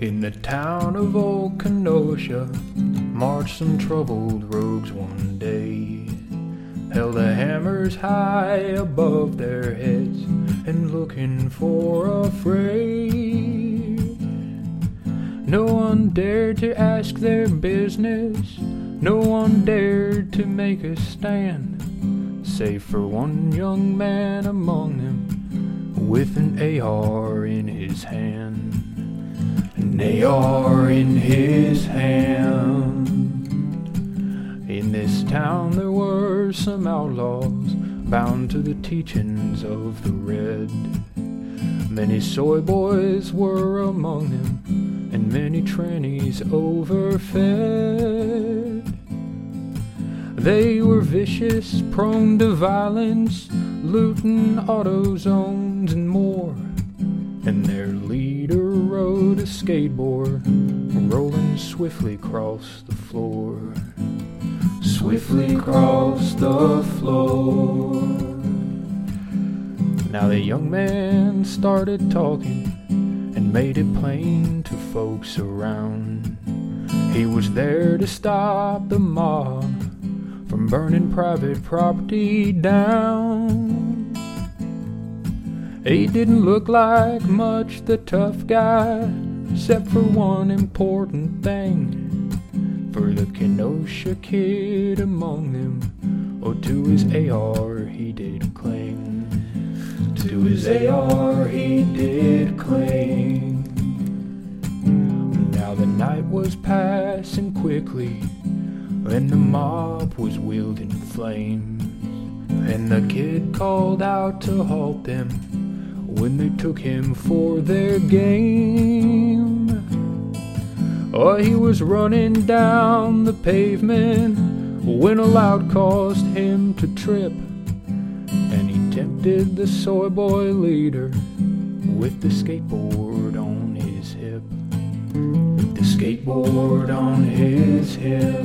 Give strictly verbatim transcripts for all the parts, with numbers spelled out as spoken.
In the town of Old Kenosha marched some troubled rogues one day, held the hammers high above their heads and looking for a fray. No one dared to ask their business, no one dared to make a stand, save for one young man among them with an A R in his hand. An A R in his hand. In this town there were some outlaws bound to the teachings of the Red. Many soy boys were among them, and many trannies overfed. They were vicious, prone to violence, looting auto zones and more. And their leader rode a skateboard, rolling swiftly across the floor. Swiftly across the floor. Now the young man started talking and made it plain to folks around. He was there to stop the mob from burning private property down. He didn't look like much the tough guy, except for one important thing. For the Kenosha kid among them, oh, to his A R he did cling. To his A R he did cling. Now the night was passing quickly, and the mob was wielding flames. And the kid called out to halt them when they took him for their game. Oh, he was running down the pavement when a loud caused him to trip, and he tempted the soy boy leader with the skateboard on his hip. With the skateboard on his hip.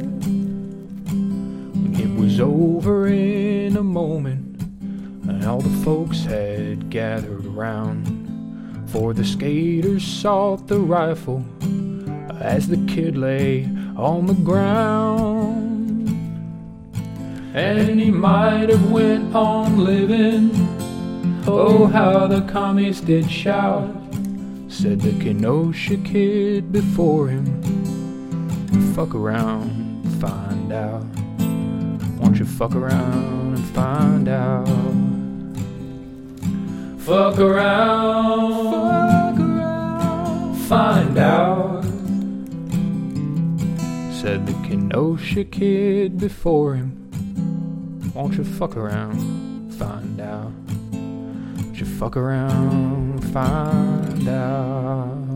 It was over in a moment, and all the folks had gathered around, for the skaters sought the rifle as the kid lay on the ground. And he might have went on living, oh how the commies did shout, said the Kenosha kid before him. Fuck around, find out. Won't you fuck around and find out? Fuck around, fuck around, find out, said the Kenosha kid before him. Won't you fuck around, find out? Won't you fuck around, find out?